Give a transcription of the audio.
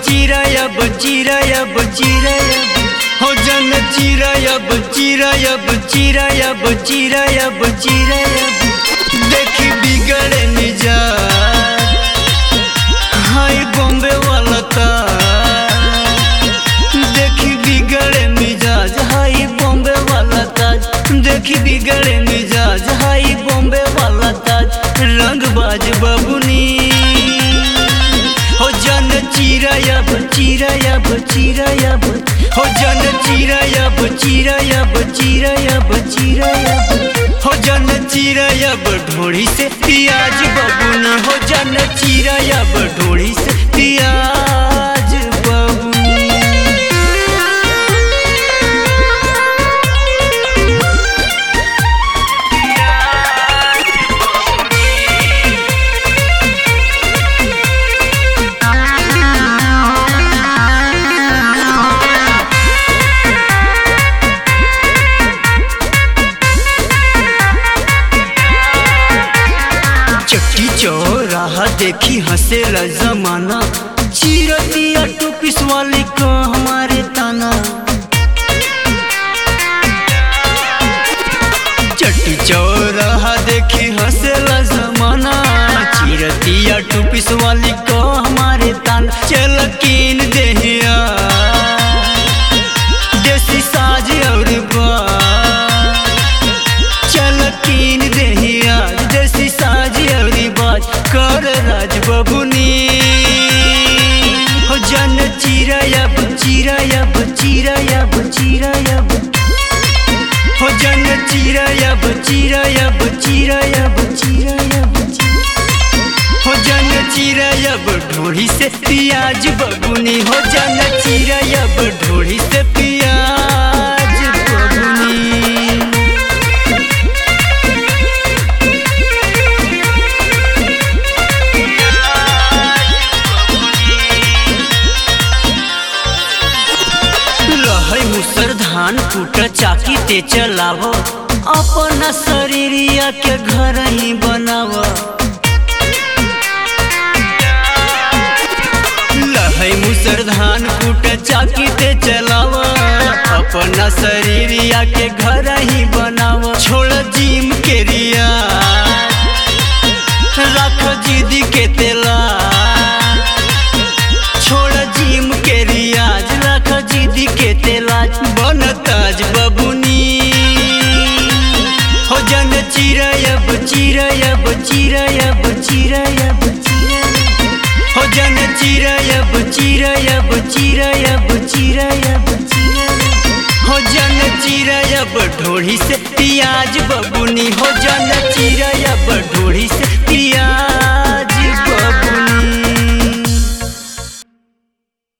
चिरायब चिरायब चिरायब हो जन चिरायब चिरायब चिरायब चिरायब चिरायब देखी बिगड़े मिजाज हाय बॉम्बे वाला ताज देखी बिगड़े मिजाज हाय बॉम्बे वाला ताज देखी बिगड़े मिजाज हाय बॉम्बे वाला ताज रंगबाज बबुनी हो जन चिरायब चिरायब चिरायब हो जन चिरायब चिरायब चिरायब चिरायब हो जन चिरायब ढोड़ी से पियाज बबुनी हो जन चिरायब ढोड़ी से पियाज बबुनी। चौराहा देखी हंसेला जमाना चिरतिया टोपिस वाली का हमारे ताना चट्टी चौराहा देखी हंसेला जमाना चिरतिया टोपिस वाली का हमारे ताना चल कीन देहिया देसी साज और चल कीन देहिया देसी साज और कर राज बबुनी हो जन चिरायब चिरायब चिरायब चिरायब हो जन चिरायब चिरायब चिरायब चिरायब हो जन चिरायब ढोड़ी से पियाज बबुनी हो जन चिरायब ढोड़ी से पियाज बबुनी। मुसर धान कूट चाकी ते चलाव अपना शरीरिया के घर ही बनाव लहै मुसर धान कूट चाकी ते चलाव अपना शरीरिया के घर ही बनाव छोड़ जिम के रिया रख जिदी के तेला छोड़ जिम के रियाज रख जिदी के तेलाज बन ताज बबुनी हो जन चिरायब चिरायब चिरायब चिरायब हो जन चिरायब चिरायब चिरायब चिरायब हो जन चिरायब ढोड़ी से पियाज बबुनी हो जन चिरायब ढोड़ी से पियाज।